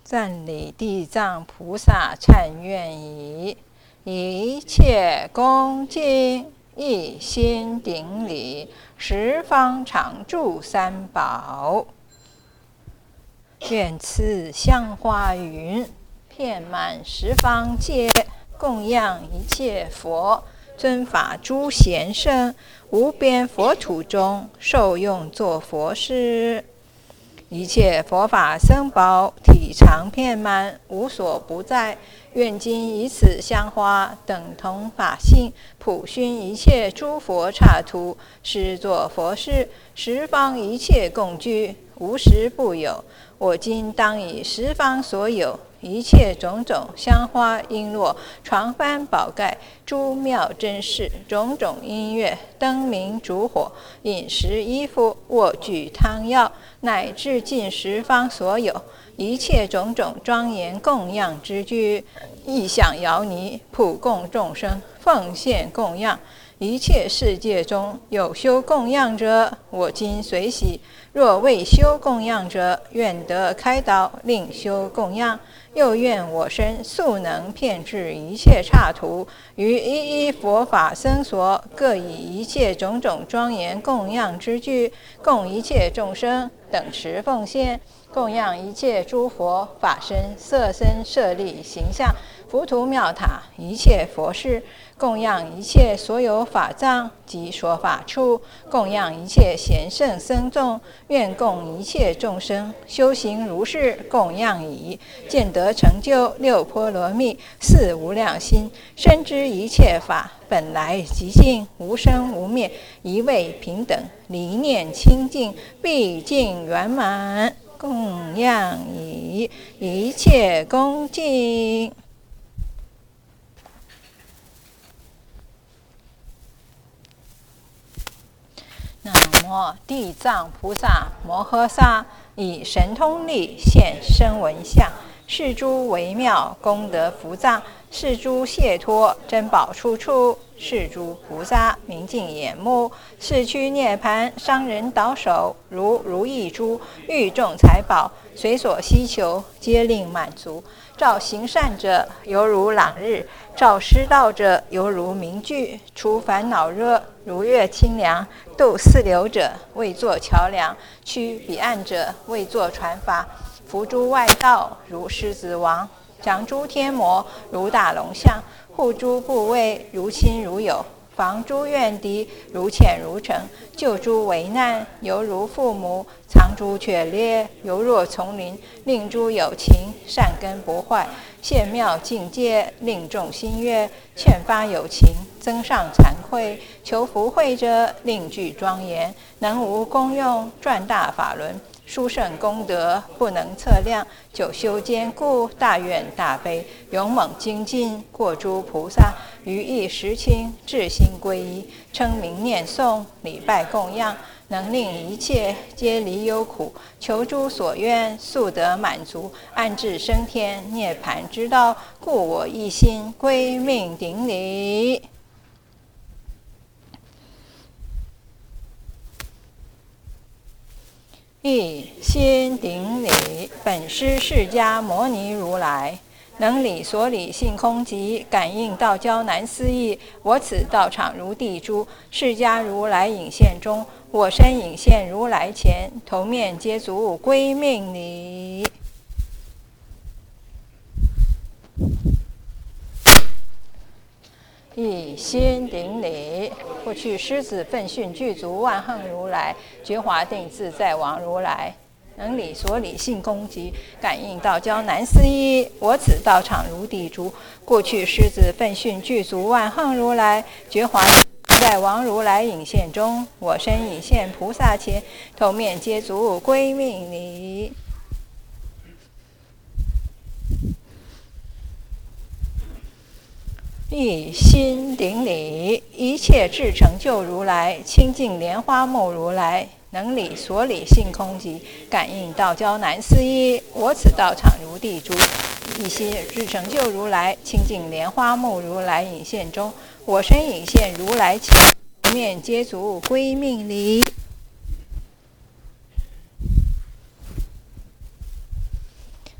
赞礼地藏菩萨忏愿已，一切恭敬一心顶礼，十方常住三宝。愿此香花云遍满十方界，供养一切佛尊法诸贤圣，无边佛土中受用作佛事。一切佛法僧宝体常遍满，无所不在。愿今以此香花等同法性，普熏一切诸佛刹土，施作佛事，十方一切共具，无时不有。我今当以十方所有一切种种香花璎珞、床幡宝盖、诸妙珍事、种种音乐、灯明烛火、饮食衣服、卧具汤药，乃至尽十方所有一切种种庄严供养之具，意想摇泥，普供众生，奉献供养。一切世界中有修供养者，我今随喜；若未修供养者，愿得开导，令修供养。又愿我身速能遍至一切刹土，于一一佛法僧所，各以一切种种庄严供养之具，供一切众生等持奉献，供养一切诸佛法身、色身、舍利、形象、浮屠妙塔一切佛事，供养一切所有法藏及说法处，供养一切贤圣僧众，愿供一切众生修行如是供养已，见得成就六波罗蜜、四无量心，深知一切法本来极净，无生无灭，一味平等，离念清净，毕竟圆满。供养已，一切恭敬。南无地藏菩萨摩诃萨，以神通力现身闻相，是诸微妙功德福藏，是诸解脱珍宝处处，是诸菩萨明镜眼目，是趋涅盘商人倒手，如意珠玉众财宝，随所希求皆令满足。照行善者犹如朗日，照施道者犹如明炬，除烦恼热如月清凉，渡四流者为作桥梁，驱彼岸者为作船筏，伏诸外道如狮子王，降诸天魔如大龙象，护诸部位如亲如友，防诸怨敌如潜如城，救诸危难犹如父母，藏诸雀猎犹若丛林，令诸有情善根不坏，现妙境界令众心悦，劝发有情增上惭愧，求福慧者令具庄严，能无功用转大法轮，殊胜功德不能测量，久修坚固，大愿大悲，勇猛精进，过诸菩萨，于一时清，至心皈依，称名念诵，礼拜供养，能令一切皆离忧苦，求诸所愿，速得满足，安置升天涅槃之道，故我一心归命顶礼。一心顶礼本师释迦牟尼如来，能理所理性空寂，感应道交难思议。我此道场如地珠，释迦如来影现中，我身影现如来前，头面皆足归命礼。一心顶礼，过去狮子奋训具足万行如来，觉华定自在王如来，能理所理性空寂，感应道交难思议。我此道场如地珠，过去狮子奋训具足万行如来，觉华自在王如来影现中，我身影现菩萨前，头面皆足归命礼。一心顶礼，一切智成就如来，清净莲花目如来，能理所理性空寂，感应道交难思议。我此道场如地珠，一心智成就如来，清净莲花目如来影现中，我身影现如来前，面皆足归命礼。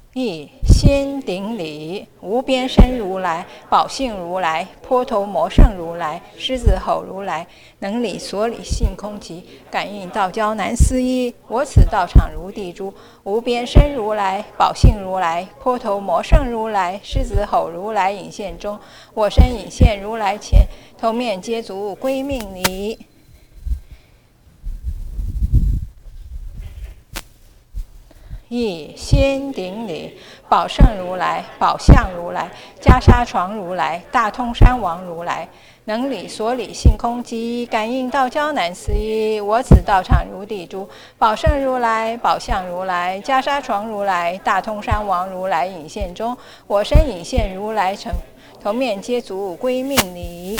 一心顶礼，无边身如来，宝性如来，坡头摩圣如来，狮子吼如来，能理所理性空寂，感应道交难思议。我此道场如地珠，无边身如来，宝性如来，坡头摩圣如来，狮子吼如来隐现中，我身隐现如来前，头面皆足归命礼。一心顶礼，宝圣如来，宝相如来，袈裟床如来，大通山王如来，能理所理性空寂，感应道交难思议。我此道场如地珠，宝圣如来，宝相如来，袈裟床如来，大通山王如来隐现中，我身隐现如来城，头面皆足归命礼。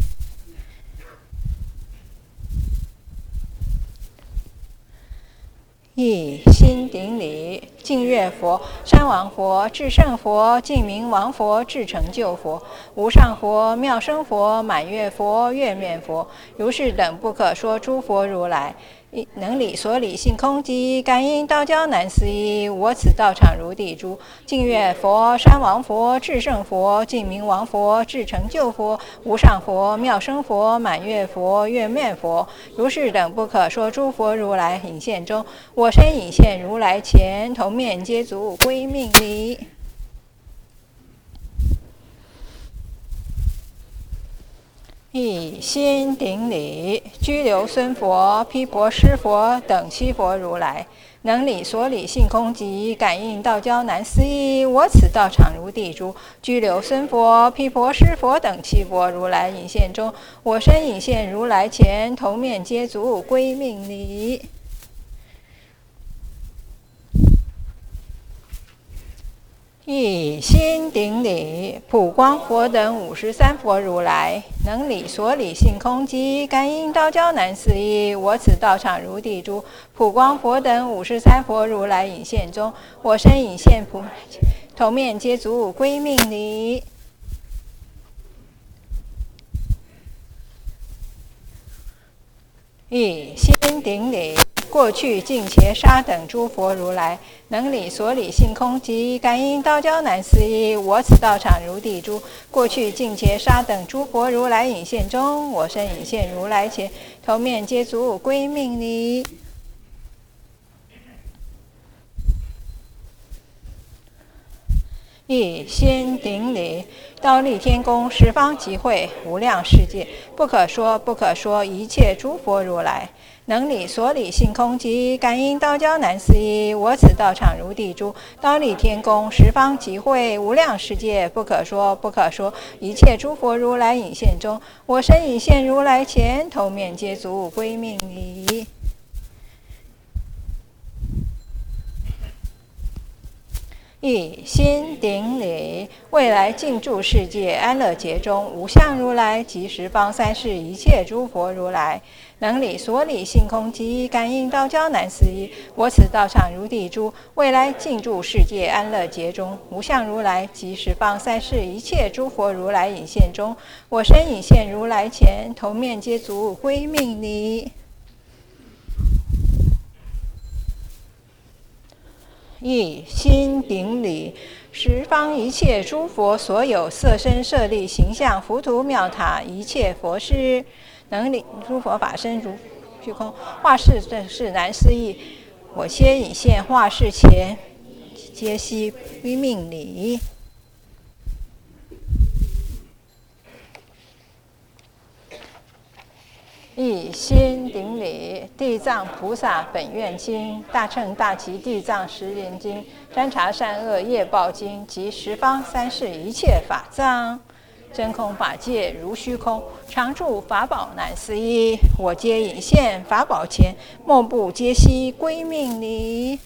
一心顶礼，净月佛、山王佛、至圣佛、净明王佛、至成就佛、无上佛、妙生佛、满月佛、月面佛，如是等不可说诸佛如来，能理所理性空寂，感应道交难思议。我此道场如地珠，净月佛、山王佛、至圣佛、净明王佛、至成就佛、无上佛、妙生佛、满月佛、月面佛，如是等不可说诸佛如来隐现中，我身隐现如来前，头面皆足归命礼。一心顶礼，居留孙佛、毗婆尸佛等七佛如来，能理所理性空寂，感应道交难思议。我此道场如地珠，居留孙佛、毗婆尸佛等七佛如来隐现中，我身隐现如来前，头面皆足归命礼。一心顶礼，普光佛等53佛如来，能理所理性空寂，感应道交难思议。我此道场如地珠，普光佛等53佛如来隐现中，我身隐现头面皆足归命礼。一心顶礼，过去净伽沙等诸佛如来，能理所理性空寂，感应道交难思议。我此道场如地珠，过去净伽沙等诸佛如来隐现中，我身隐现如来前，头面皆足归命礼。一心顶礼，忉利天宫十方集会无量世界，不可说不可说一切诸佛如来，能理所理性空寂，感应道交难思议。我此道场如地珠，忉利天宫十方集会无量世界，不可说不可说一切诸佛如来隐现中，我身隐现如来前，头面皆足归命礼。一心顶礼，未来尽住世界安乐劫中，无相如来及十方三世一切诸佛如来，能理所理性空寂，感应道交难思议。我此道场如地珠，未来尽住世界安乐劫中，无相如来及十方三世一切诸佛如来隐现中，我身隐现如来前，头面皆足归命礼。一心顶礼，十方一切诸佛所有色身舍利形象浮屠妙塔一切佛事，能理诸佛法身如虚空，化世正是难思议。我皆隐现化世前，皆悉归命礼。一心顶礼，地藏菩萨本愿经、大乘大集地藏十轮经、三茶善恶业报经及十方三世一切法藏，真空法界如虚空，常住法宝难思议。我皆隐现法宝前，莫不皆悉归命礼。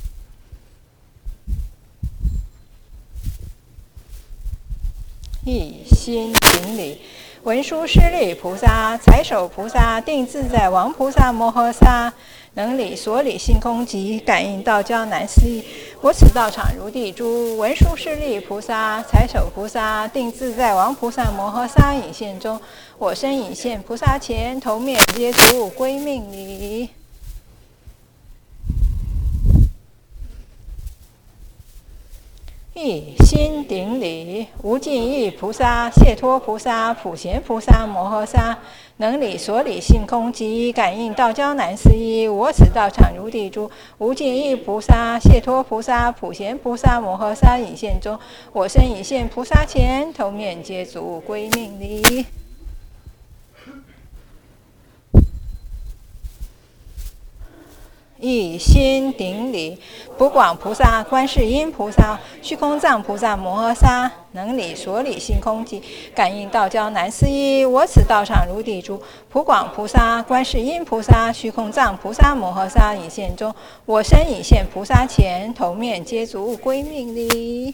一心顶礼，文殊师利菩萨、财首菩萨、定自在王菩萨摩诃萨，能理所理性空寂，感应道交难思议。我此道场如地珠，文殊师利菩萨、财首菩萨、定自在王菩萨摩诃萨隐现中，我身隐现菩萨前，头面皆足归命礼。 一心顶礼，无尽意菩萨、解脱菩萨、普贤菩萨摩诃萨，能理所理性空即感应道交难思议。我此道场如地珠，无尽意菩萨、解脱菩萨、普贤菩萨摩诃萨已现中，我身已现菩萨前，头面皆足归命礼。一心顶礼，普广菩萨、观世音菩萨、虚空藏菩萨摩诃萨，能理所理性空即感应道交难思议。我此道场如地珠，普广菩萨、观世音菩萨、虚空藏菩萨摩诃萨已现中，我身已现菩萨前，头面皆足归命礼。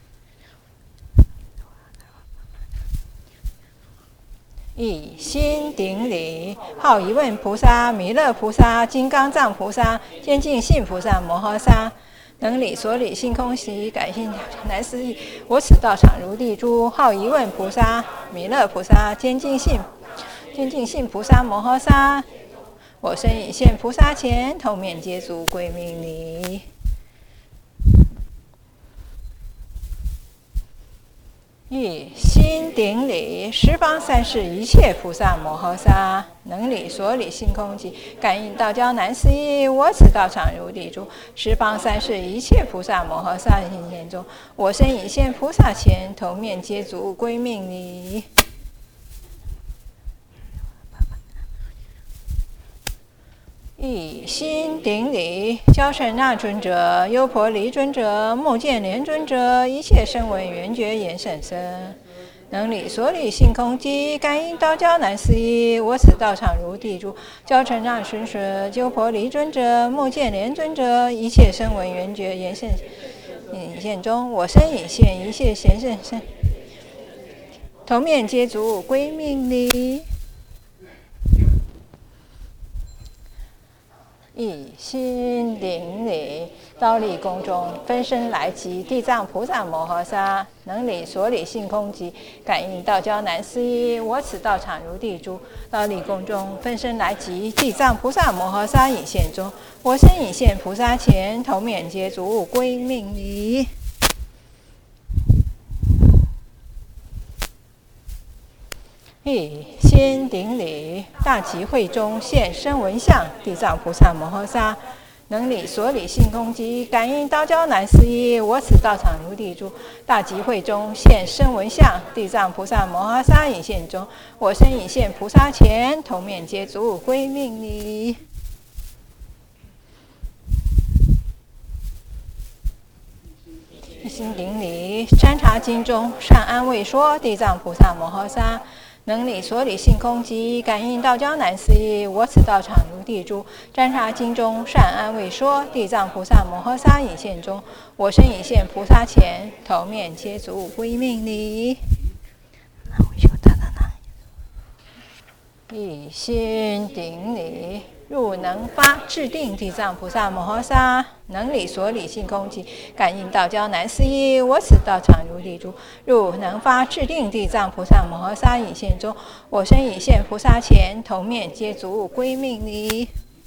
一心顶礼，好疑问菩萨、弥勒菩萨、金刚藏菩萨、坚净信菩萨摩诃萨，能理所理性空即感应难思议。我此道场如地珠，好疑问菩萨、弥勒菩萨、坚净信菩萨摩诃萨，我身已现菩萨前，头面皆足归命礼。一心顶礼，十方三世一切菩萨摩诃萨，能理所理性空即感应道交难思议。我此道场如地珠，十方三世一切菩萨摩诃萨现前中，我身已现菩萨前，头面皆足归命礼。一心顶礼，憍陈那尊者、优婆离尊者、目犍连尊者，一切声闻缘觉言甚深，能理所理性空即感应道交难思议。我此道场如地珠，憍陈那尊者、优婆离尊者、目犍连尊者，一切声闻缘觉言甚现中，我身已现一切贤圣身，头面皆足归命礼。一心顶礼，倒立宫中分身来集地藏菩萨摩诃萨，能理所理性空即感应道交难思议。我此道场如地珠，倒立宫中分身来集地藏菩萨摩诃萨已现中，我身已现菩萨前，头面皆足归命礼。一心顶礼，大集会中现身闻相地藏菩萨摩诃萨，能理所理性空即感应道交难思议。我此道场如地珠，大集会中现身闻相地藏菩萨摩诃萨已现中，我身已现菩萨前，头面皆足归命礼。一心顶礼，参察经中善安慰说地藏菩萨摩诃萨，能理所理性空即感应道交难思议。我此道场如地珠，瞻察经中善安慰说地藏菩萨摩诃萨已现中，我身已现菩萨前，头面皆足归命礼。一心顶礼，入能发智定地藏菩萨摩诃萨，能理所理性空即感应道交难思议。我此道场如地珠，入能发智定地藏菩萨摩诃萨已现中，我身已现菩萨前，头面皆足归命礼。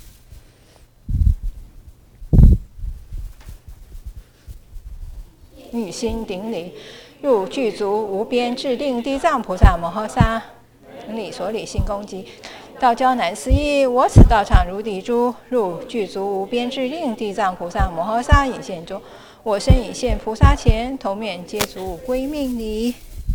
一心顶礼，入具足无边智定地藏菩萨摩诃萨，能理所理性空即道交难思议。我此道场如地珠，入具足无边智定地藏菩萨摩诃萨已现中，我身已现菩萨前，头面皆足归命礼。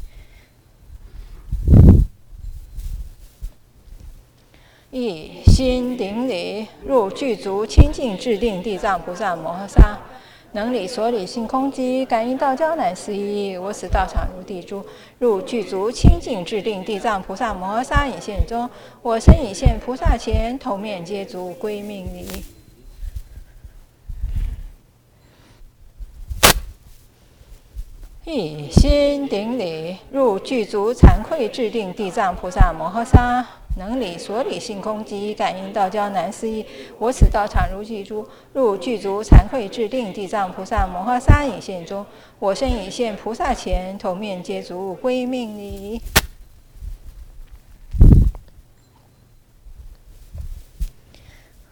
一心顶礼，入具足清净智定地藏菩萨摩诃萨，能理所理性空即感应道交难思议。我此道场如地珠，入具足清净智定地藏菩萨摩诃萨已现中，我身已现菩萨前，头面皆足归命礼。一心顶礼，入具足惭愧智定地藏菩萨摩诃萨，能理所理性空即感应道交难思议。我此道场如地珠，入具足惭愧智定地藏菩萨摩诃萨已现中，我身已现菩萨前，头面皆足归命礼。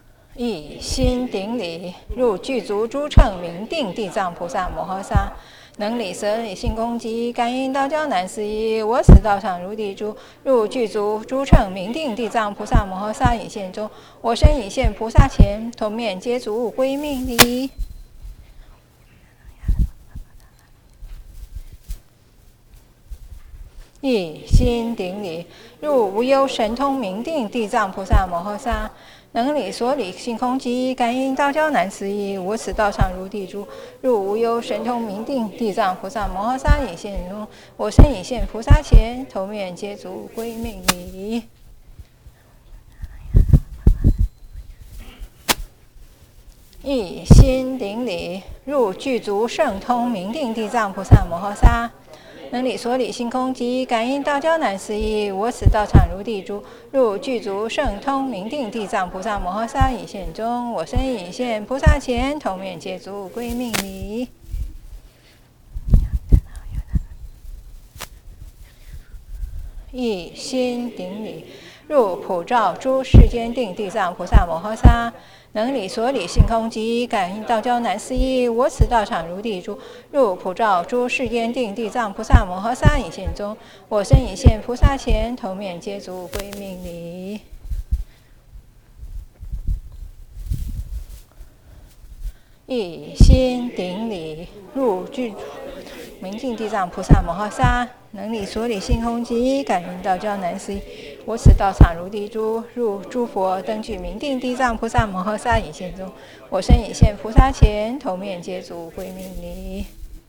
一心顶礼，入具足诸乘明定地藏菩萨摩诃萨， 能理舍利性空寂，感应道交难思议。我此道场如地珠，入具足诸乘明定地藏菩萨摩诃萨引现中，我身已现菩萨前，头面皆足归命礼。一心顶礼，入无忧神通明定地藏菩萨摩诃萨。能理所理性空寂，感应道交难思议。我此道场如地珠，入无忧神通明定地藏菩萨摩诃萨引现中，我身已现菩萨前，头面皆足归命礼。一心顶礼，入具足圣通明定地藏菩萨摩诃萨。能理所理性空寂，感应道交难思议。我此道场如地珠，入具足圣通明定地藏菩萨摩诃萨引现中，我身已现菩萨前，头面皆足归命礼。一心顶礼，入普照诸世间定地藏菩萨摩诃萨。能理所理性空寂，感应道交难思议。我此道场如地珠，入普照诸世间定地藏菩萨摩诃萨引现中，我身已现菩萨前，头面皆足归命礼。一心顶礼，入具明定地藏菩萨摩诃萨。能理所理性空寂，感应道交难思议。我此道场如地珠，入诸佛灯具明定地藏菩萨摩诃萨引现中，我身已现菩萨前，头面皆足归命礼。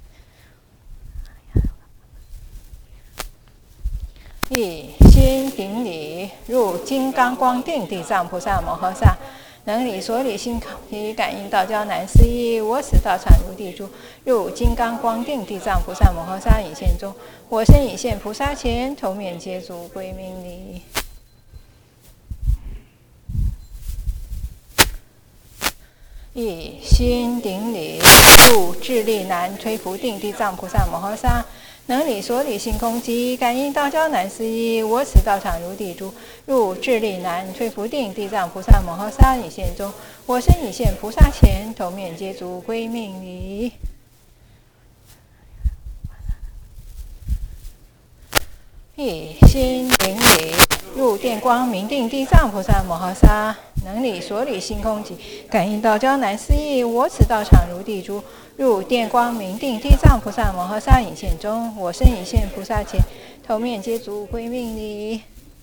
一心顶礼，入金刚光定地藏菩萨摩诃萨。能理所理性空寂，感应道交难思议。我此道场如地珠，入金刚光定地藏菩萨摩诃萨引现中，我身已现菩萨前，头面皆足归命礼。一心顶礼，入智力难摧伏定地藏菩萨摩诃萨。能理所理性空寂，感应道交难思议。我此道场如地珠，入智力难摧伏定地藏菩萨摩诃萨引现中，我身已现菩萨前，头面皆足归命礼。一心顶礼，入电光明定地藏菩萨摩诃萨。能理所理性空寂，感应道交难思议。我此道场如地珠，入电光明定地藏菩萨摩诃萨引现中，我身已现菩萨前，头面皆足归命礼。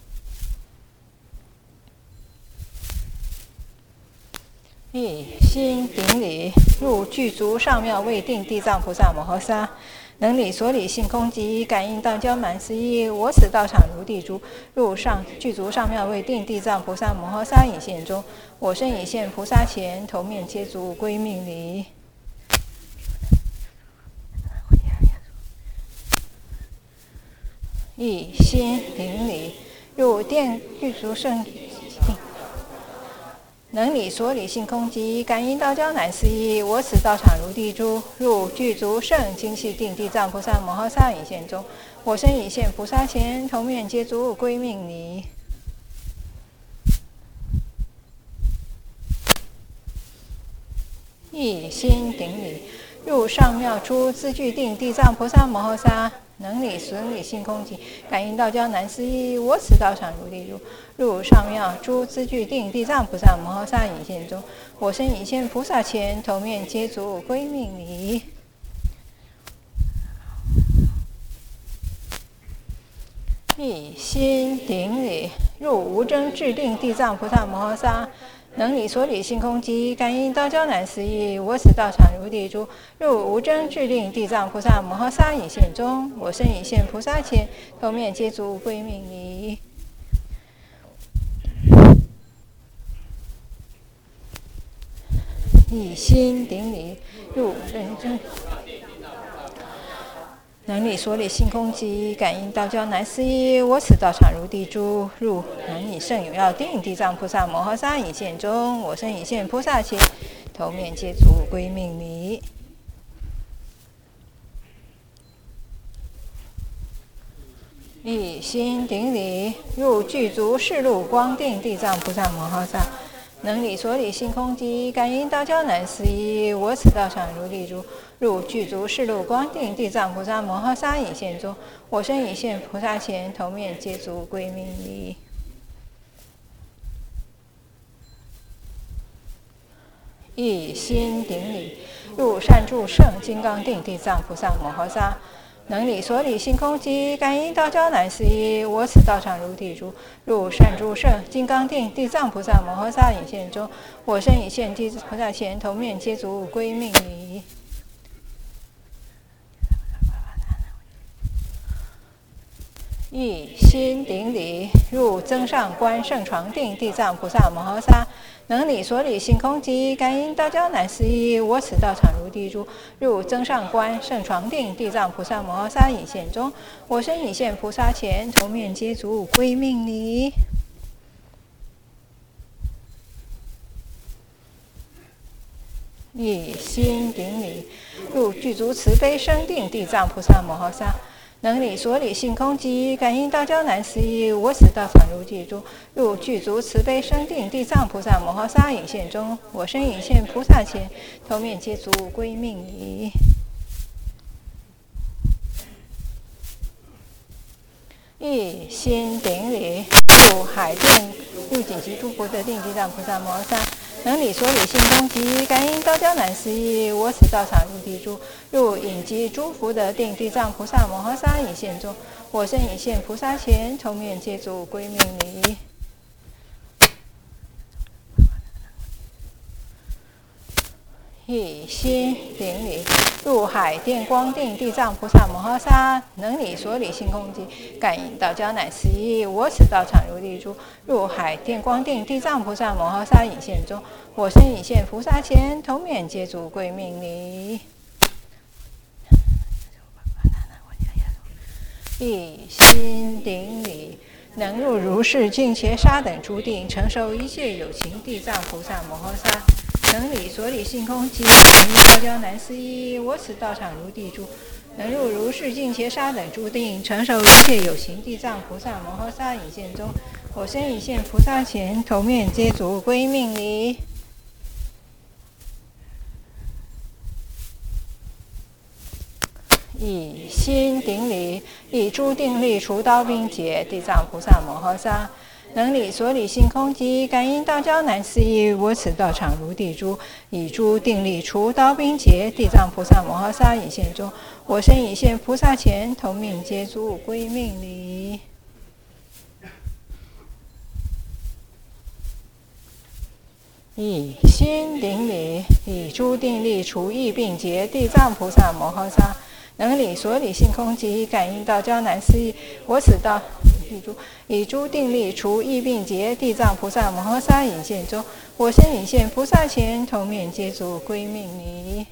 一心顶礼，入具足上妙位定地藏菩萨摩诃萨。能理所理性空寂，感应道交难思议。我此道场如地珠，入具足上妙位定地藏菩萨摩诃萨引现中，我身已现菩萨前，头面皆足归命礼。一心顶礼，入具足圣能理所理性空寂，感应道交难思议。我此道场如地珠，入具足圣精细定地藏菩萨摩诃萨引现中，我身已现菩萨前，头面皆足归命礼。一心顶礼，入上妙诸资具定地藏菩萨摩诃萨。能理所理性空寂，感应道交难思议。我此道场如地珠，入上妙诸资具定地藏菩萨摩诃萨引现中，我身已现菩萨前，头面皆足归命礼。一心顶礼，入无争智定地藏菩萨摩诃萨。能理所理性空寂，感应道交难思议。我此道场如地珠，入无争智定地藏菩萨摩诃萨引现中，我身已现菩萨前，头面皆足归命礼。一心顶礼，入认真。能理所理性空寂，感应道交难思议。我此道场如地珠，入能理胜有要定地藏菩萨摩诃萨引现中，我身已现菩萨前，头面皆足归命礼。一心顶礼，入具足世路光定地藏菩萨摩诃萨。 能理所理性空寂，感应道交难思议。我此道场如地珠，入具足世路光定地藏菩萨摩诃萨引现中，我身引现菩萨前，头面皆足归命礼。一心顶礼，入善住圣金刚定地藏菩萨摩诃萨。能理所理性空寂，感应道交难思议。我此道场如地珠，入善住圣金刚定地藏菩萨摩诃萨引现中，我身引现地菩萨前，头面皆足归命礼。一心顶礼，入增上观圣床定地藏菩萨摩诃萨。能理所理性空寂，感应道交难思议。我此道场如地珠，入增上观圣床定地藏菩萨摩诃萨引现中，我身引现菩萨前，头面皆足归命礼。一心顶礼，入具足慈悲生定地藏菩萨摩诃萨。能理所理性空寂，感应道交难思议。我此道场如地珠，入具足慈悲生定地藏菩萨摩诃萨引现中，我身引现菩萨前，头面皆足归命礼。一心顶礼，入海定入紧急诸佛的定地藏菩萨摩诃萨。能理所理性空寂，感应道交难思议。我此道场如地珠，入隐集诸佛的定地藏菩萨摩诃萨引现中，我身引现菩萨前，头面皆足归命礼。一心顶礼，入海电光定地藏菩萨摩诃萨。能理所理性空寂，感应道交难思议。我此道场如地珠，入海电光定地藏菩萨摩诃萨引现中，我身引现菩萨前，头面皆足归命礼。一心顶礼，能入如是境伽沙等诸定，承受一切有情地藏菩萨摩诃萨。能理所理性空寂，感应道交难思议。我此道场如地珠，能入如是境伽沙等诸定，承受一切有情地藏菩萨摩诃萨引现中，我身引现菩萨前，头面皆足归命礼。一心顶礼，以诸定力除刀兵劫地藏菩萨摩诃萨。能理所理性空寂，感应道交难思议。我此道场如地珠，以诸定力除刀兵劫地藏菩萨摩诃萨引现中，我身引现菩萨前，头面皆足归命礼。一心顶礼，以诸定力除疫病劫地藏菩萨摩诃萨。能理所理性空寂，感应道交难思议。我此道以诸定力除疫病劫地藏菩萨摩诃萨引现中，我身引现菩萨前，头面皆足归命礼。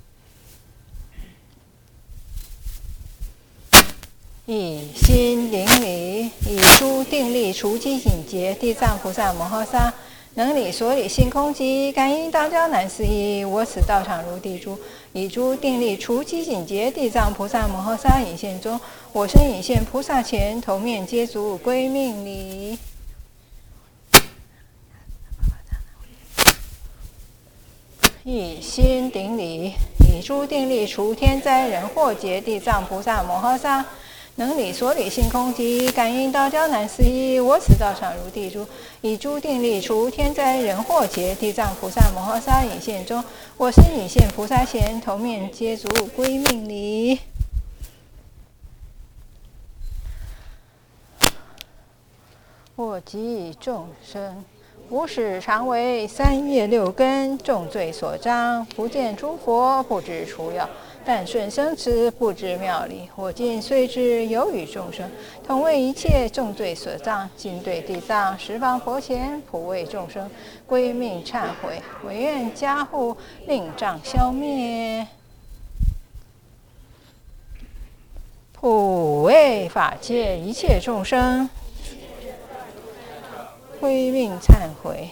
一心顶礼，以诸定力除机警劫地藏菩萨摩诃萨。能理所理性空寂，感应道交难思议。我此道场如地珠，以诸定力除机警劫地藏菩萨摩诃萨引现中，我身引现菩萨前，头面皆足归命礼。一心顶礼，以诸定力除天灾人祸劫地藏菩萨摩诃萨。能理所理性空寂，感应道交难思议。我此道场如地珠，以诸定力除天灾人祸劫地藏菩萨摩诃萨引现中，我身引现菩萨前，头面皆足归命礼。我及众生，无始常为三业六根重罪所障，不见诸佛不知除药，但顺生慈不知妙理。我今虽知有与众生同为一切重罪所障，今对地藏十方佛前普为众生归命忏悔，唯愿加护令障消灭，普为法界一切众生归命忏悔。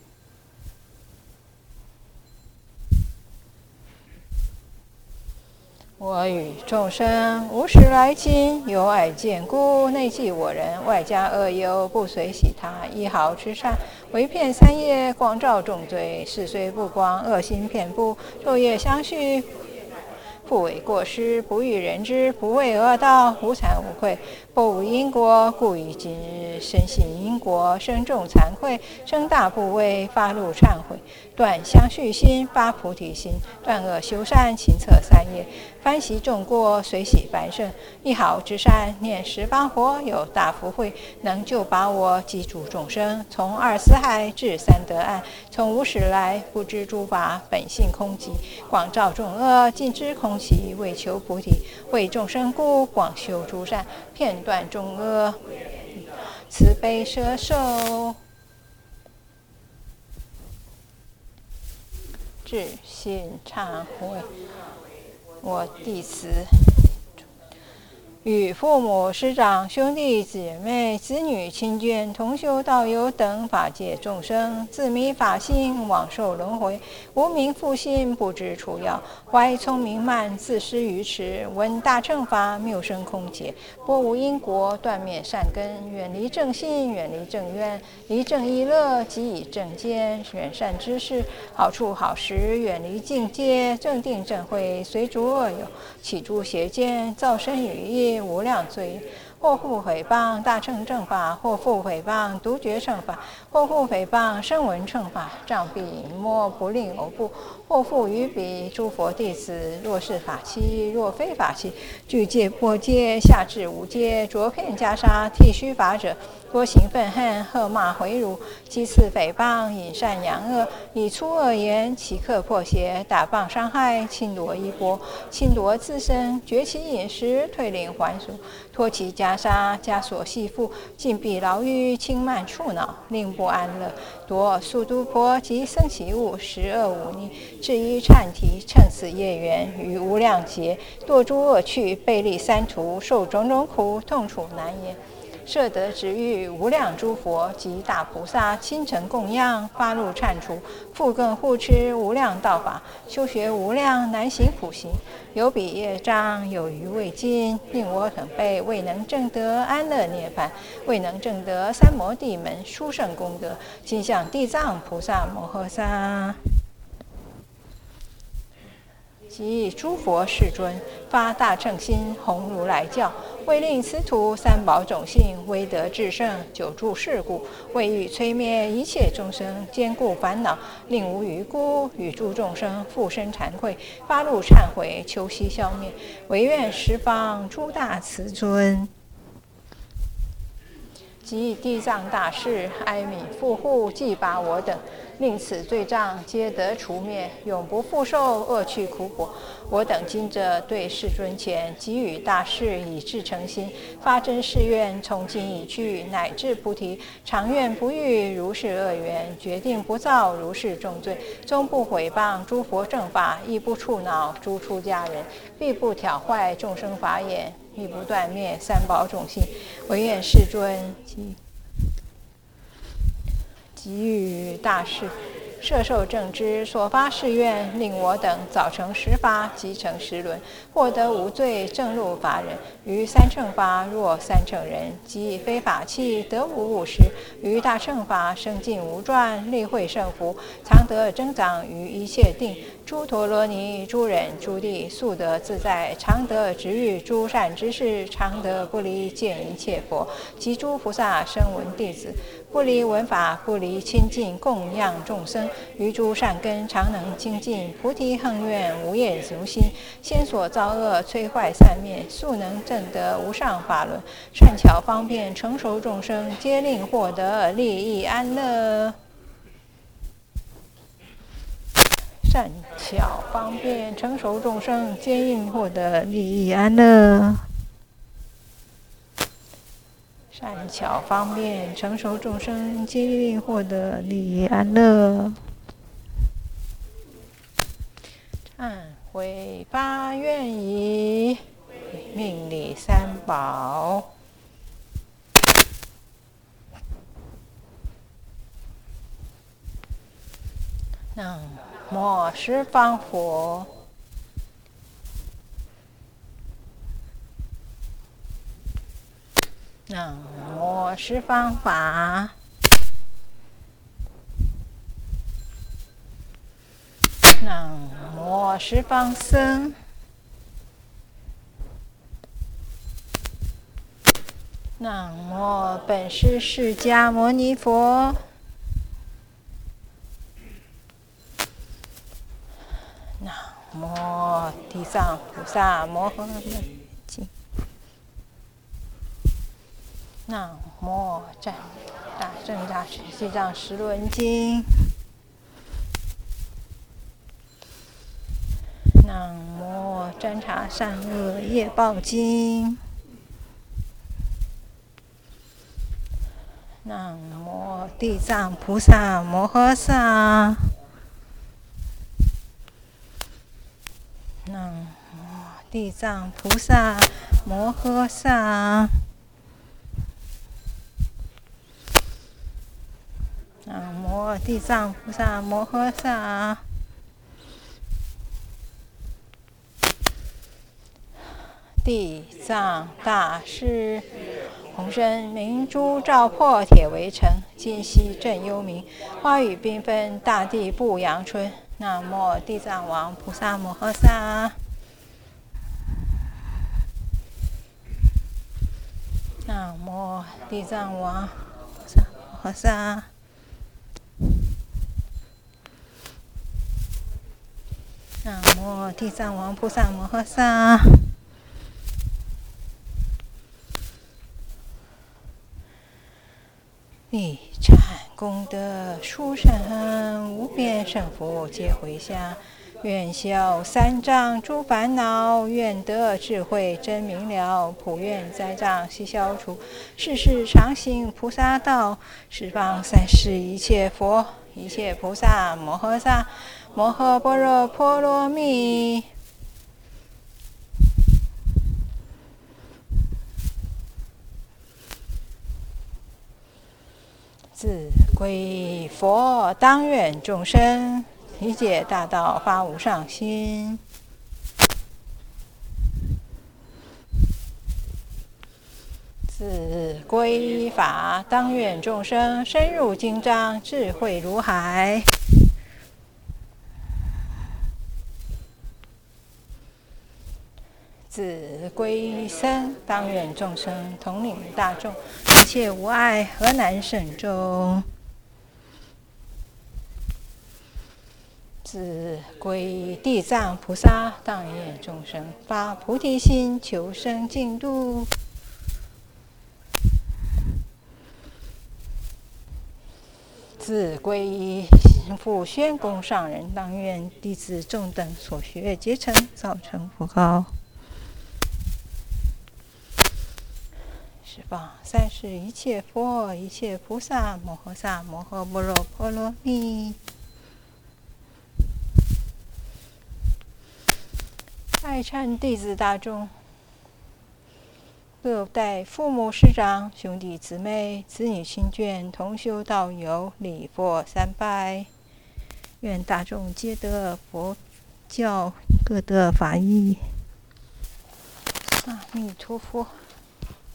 我与众生无始来今有爱见故，内记我人，外加恶友，不随喜他，一毫之善唯遍三业，光照众罪。是虽不光，恶行遍布。昼夜相续，不为过失，不欲人知，不为恶道，无惭无愧，不无因果，故于今日深信因果，生众惭愧，生大怖畏，发露忏悔，断相续心，发菩提心，断恶修善，勤策三业，翻习众过，随喜凡圣，一毫之善，念十方佛，有大福慧，能救拔我及诸众生，从二死海至三得岸，从无始来，不知诸法本性空寂，广照众恶，尽知空寂，为求菩提，为众生故，广修诸善，片断众恶，慈悲摄受，至心忏悔。我弟子与父母师长兄弟姐妹子女亲眷同修道友等法界众生，自迷法性，枉受轮回，无明复心，不知处要，怀聪明慢，自失愚痴，闻大乘法，谬生空劫，波无因果，断灭善根，远离正信，远离正愿，离正意乐，即以正见，远善知识，好处好时，远离境界，正定正慧，随诸恶友，起诸邪见，造身语业，无量罪。或复诽谤大乘正法，或复诽谤独觉乘法，或复诽谤声闻乘法，障蔽隐没，不令偶怖。或复于彼诸佛弟子，若是法器，若非法器，具戒破戒，下至无戒，着片袈裟，剃须法者，多行愤恨，喝骂回辱，讥刺诽谤，引善扬恶，以粗恶言，欺客破邪，打谤伤害，侵夺衣钵，侵夺自身，绝其饮食，退令还俗，脱其袈裟，枷锁系缚，禁闭牢狱，轻慢触恼，令不安乐，夺速度婆及僧祇物，十恶忤逆，至于忏提，乘此业缘，于无量劫，堕诸恶趣，背离三途，受种种苦，痛楚难言。摄得值遇无量诸佛及大菩萨亲诚供养，发露忏除，复更护持无量道法，修学无量难行苦行，有彼业障，有余未尽，令我等辈未能证得安乐涅槃，未能证得三摩地门殊胜功德，今向地藏菩萨摩诃萨及诸佛世尊发大乘心，弘如来教，为令此土三宝种性威德至圣，久住世故，为欲摧灭一切众生坚固烦恼，令无余辜，与诸众生复生惭愧，发露忏悔，求悉消灭，唯愿十方诸大慈尊及地藏大士哀悯护护，济拔我等，令此罪障皆得除灭，永不复受恶趣苦果。我等今者对世尊前给予大士以至诚心，发真誓愿，从今已去，乃至菩提，常愿不遇如是恶缘，决定不造如是重罪，终不毁谤诸佛正法，亦不触恼诸出家人，必不挑坏众生法眼，亦不断灭三宝种性，唯愿世尊给予大士摄受正知，所发誓愿，令我等早成十法，即成十轮，获得无罪，正入法忍。于三乘法，若三乘人，即以非法器，得无误失；于大乘法，生尽无转，力会胜福，常得增长于一切定。诸陀罗尼、诸忍、诸地，速得自在，常得值遇诸善知识，常得不离见一切佛及诸菩萨声闻弟子，不离闻法，不离亲近供养众生，于诸善根常能精进，菩提恒愿无业足心，先所造恶摧坏散灭，速能证得无上法轮，善巧方便成熟众生，皆令获得利益安乐。善巧方便成熟众生，皆应获得利益安乐。善巧方便成熟众生，皆应获得利益安乐。忏悔发愿以命礼三宝。南无十方佛，南无十方法， 南无十方僧。南无本师释迦牟尼佛。南无地藏菩萨摩诃经。南无大正大师地藏十轮经。南无侦察善恶业报经。南无地藏菩萨摩诃萨。南无地藏菩萨摩诃萨。南无地藏菩萨摩诃萨。地藏大师，红身明珠照破铁围城，今夕正幽冥，花雨缤纷，大地不阳春。南无地藏王菩萨摩诃萨。南无地藏王菩萨摩诃萨。南无地藏王菩萨摩诃萨。力产功德殊胜，无边胜福皆回向。愿消三障诸烦恼，愿得智慧真明了。普愿灾障悉消除，世世常行菩萨道。十方三世一切佛，一切菩萨摩诃萨，摩诃般若波罗蜜。自归佛，当愿众生理解大道，发无上心。自归法，当愿众生深入经藏，智慧如海。自归僧，当愿众生统领大众，一切无碍，何难胜众。自归地藏菩萨，当愿众生发菩提心，求生净土。自归复宣公上人，当愿弟子众等所学皆成，早成佛道。十方三世一切佛，一切菩萨摩诃萨，摩诃般若波罗蜜。爱忏弟子大众，各代父母师长、兄弟姊妹、子女亲眷、同修道友，礼佛三拜。愿大众皆得佛教，各得法益。阿弥陀佛。